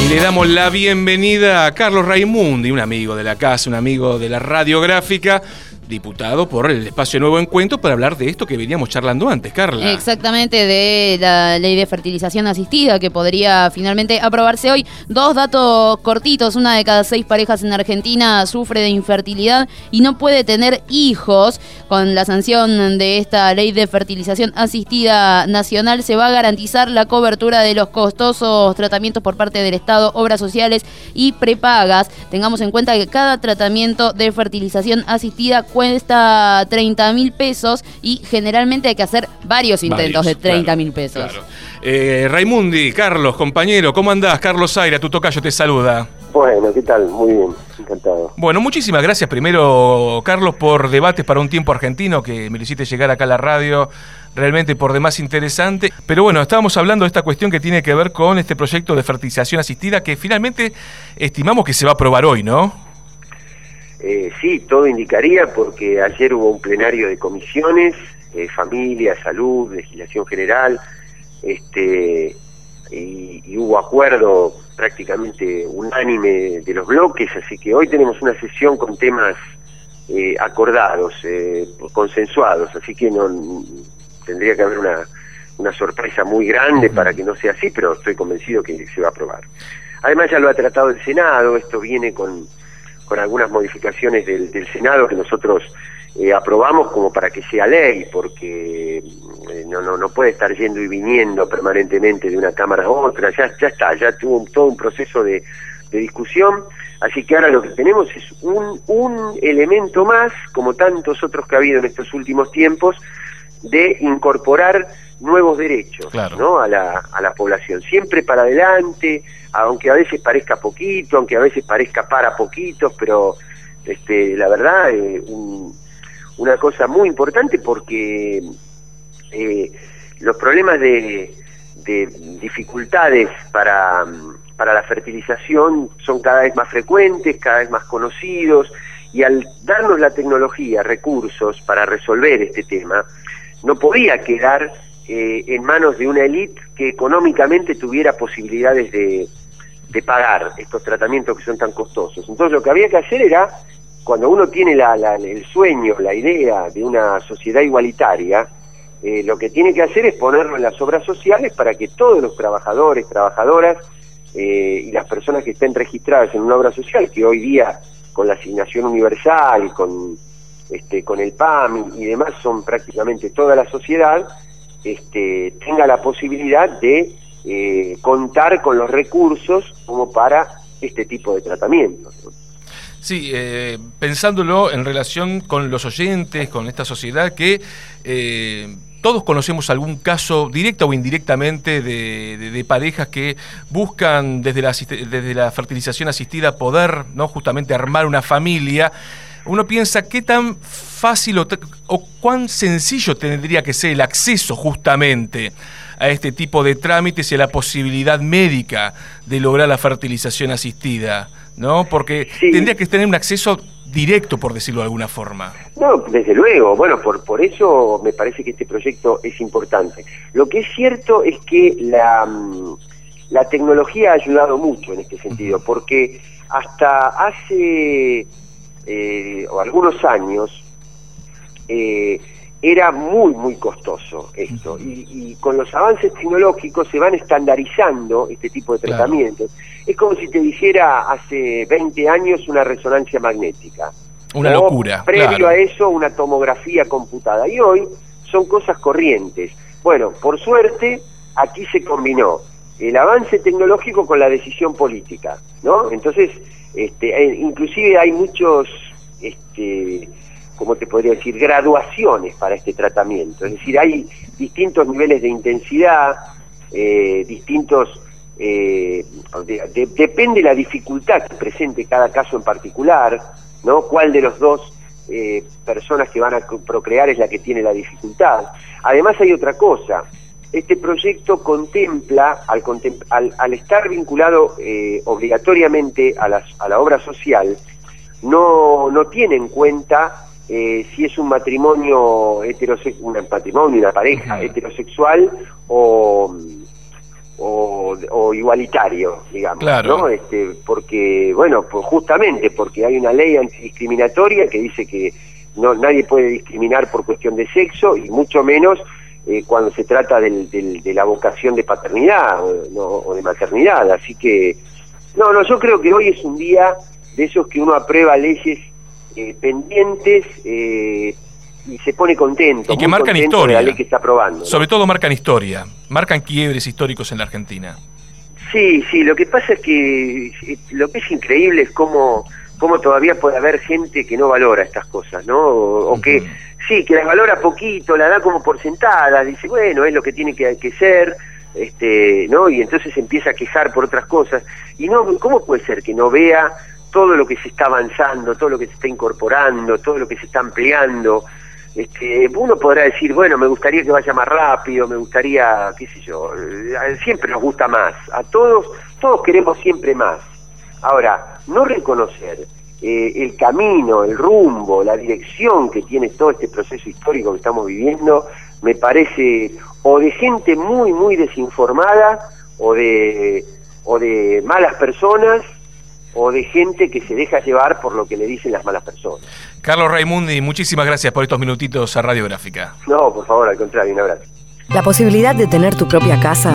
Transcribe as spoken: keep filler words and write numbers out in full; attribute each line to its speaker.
Speaker 1: Le damos la bienvenida a Carlos Raimundi, un amigo de la casa, un amigo de la radiográfica, diputado por el Espacio Nuevo Encuentro, para hablar de esto que veníamos charlando antes, Carla.
Speaker 2: Exactamente, de la ley de fertilización asistida que podría finalmente aprobarse hoy. Dos datos cortitos: una de cada seis parejas en Argentina sufre de infertilidad y no puede tener hijos. Con la sanción de esta ley de fertilización asistida nacional se va a garantizar la cobertura de los costosos tratamientos por parte del Estado, obras sociales y prepagas. Tengamos en cuenta que cada tratamiento de fertilización asistida cuesta treinta mil pesos y generalmente hay que hacer varios intentos varios, de treinta mil claro, pesos. Claro.
Speaker 1: Eh, Raimundi, Carlos, compañero, ¿cómo andás? Carlos Zaira, tu tocayo te saluda.
Speaker 3: Bueno, ¿qué tal? Muy bien, encantado.
Speaker 1: Bueno, muchísimas gracias primero, Carlos, por Debates para un Tiempo Argentino, que me lo hiciste llegar acá a la radio, realmente por demás interesante. Pero bueno, estábamos hablando de esta cuestión que tiene que ver con este proyecto de fertilización asistida que finalmente estimamos que se va a aprobar hoy, ¿no?
Speaker 3: Eh, sí, todo indicaría, porque ayer hubo un plenario de comisiones, eh, familia, salud, legislación general, este y, y hubo acuerdo prácticamente unánime de los bloques, así que hoy tenemos una sesión con temas eh, acordados, eh, consensuados, así que no tendría que haber una, una sorpresa muy grande para que no sea así, pero estoy convencido que se va a aprobar. Además ya lo ha tratado el Senado, esto viene con... con algunas modificaciones del, del Senado que nosotros eh, aprobamos como para que sea ley, porque eh, no, no, no puede estar yendo y viniendo permanentemente de una Cámara a otra, ya, ya está, ya tuvo un, todo un proceso de, de discusión, así que ahora lo que tenemos es un, un elemento más, como tantos otros que ha habido en estos últimos tiempos, de incorporar nuevos derechos, claro, ¿no? a la, a la población, siempre para adelante, aunque a veces parezca poquito, aunque a veces parezca para poquitos, pero este, la verdad, eh, un, una cosa muy importante, porque eh, los problemas de, de dificultades para, para la fertilización son cada vez más frecuentes, cada vez más conocidos, y al darnos la tecnología, recursos para resolver este tema, no podía quedar eh, en manos de una élite que económicamente tuviera posibilidades de, de pagar estos tratamientos que son tan costosos. Entonces lo que había que hacer era, cuando uno tiene la, la, el sueño, la idea de una sociedad igualitaria, eh, lo que tiene que hacer es ponerlo en las obras sociales para que todos los trabajadores, trabajadoras eh, y las personas que estén registradas en una obra social, que hoy día con la asignación universal, con Este, con el P A M y demás, son prácticamente toda la sociedad, este, tenga la posibilidad de eh, contar con los recursos como para este tipo de tratamientos, ¿no?
Speaker 1: Sí, eh, pensándolo en relación con los oyentes, con esta sociedad que eh, todos conocemos algún caso directa o indirectamente de, de, de parejas que buscan desde la, desde la fertilización asistida poder, ¿no?, justamente armar una familia. Uno piensa qué tan fácil o, o cuán sencillo tendría que ser el acceso justamente a este tipo de trámites y a la posibilidad médica de lograr la fertilización asistida, ¿no? Porque sí, tendría que tener un acceso directo, por decirlo de alguna forma.
Speaker 3: No, desde luego. Bueno, por, por eso me parece que este proyecto es importante. Lo que es cierto es que la, la tecnología ha ayudado mucho en este sentido, porque hasta hace... Eh, o algunos años eh, era muy muy costoso esto, y, y con los avances tecnológicos se van estandarizando este tipo de tratamientos. Claro. Es como si te dijera hace veinte años una resonancia magnética,
Speaker 1: una o locura,
Speaker 3: previo
Speaker 1: claro.
Speaker 3: a eso una tomografía computada, y hoy son cosas corrientes. Bueno, por suerte aquí se combinó el avance tecnológico con la decisión política, ¿no? Entonces Este, eh, inclusive hay muchos, este, ¿cómo te podría decir?, graduaciones para este tratamiento. Es decir, hay distintos niveles de intensidad, eh, distintos, eh, de, de, depende la dificultad que presente cada caso en particular, ¿no? Cuál de los dos eh, personas que van a procrear es la que tiene la dificultad. Además hay otra cosa. Este proyecto contempla, al, al, al estar vinculado eh, obligatoriamente a, las, a la obra social, no, no tiene en cuenta eh, si es un matrimonio heterosexual, un matrimonio, una pareja uh-huh. heterosexual o, o, o igualitario, digamos,
Speaker 1: claro.
Speaker 3: ¿no? Este, porque, bueno, pues justamente porque hay una ley antidiscriminatoria que dice que no nadie puede discriminar por cuestión de sexo, y mucho menos eh, cuando se trata del, del, de la vocación de paternidad o, no, o de maternidad. Así que, no, no, yo creo que hoy es un día de esos que uno aprueba leyes eh, pendientes eh, y se pone contento.
Speaker 1: Y que marcan historia.
Speaker 3: De la ley que está aprobando, ¿no?
Speaker 1: Sobre todo marcan historia, marcan quiebres históricos en la Argentina.
Speaker 3: Sí, sí, lo que pasa es que lo que es increíble es cómo, cómo todavía puede haber gente que no valora estas cosas, ¿no? O, o uh-huh. que sí, que las valora poquito, la da como por sentada, dice, bueno, es lo que tiene que, que ser, este, ¿no? Y entonces empieza a quejar por otras cosas. Y no, ¿cómo puede ser que no vea todo lo que se está avanzando, todo lo que se está incorporando, todo lo que se está ampliando? Este, uno podrá decir, bueno, me gustaría que vaya más rápido, me gustaría, qué sé yo, siempre nos gusta más, a todos, todos queremos siempre más. Ahora, no reconocer eh, el camino, el rumbo, la dirección que tiene todo este proceso histórico que estamos viviendo, me parece o de gente muy, muy desinformada, o de, o de malas personas, o de gente que se deja llevar por lo que le dicen las malas personas.
Speaker 1: Carlos Raimundi, muchísimas gracias por estos minutitos a Radiográfica.
Speaker 3: No, por favor, al contrario, un abrazo.
Speaker 4: La posibilidad de tener tu propia casa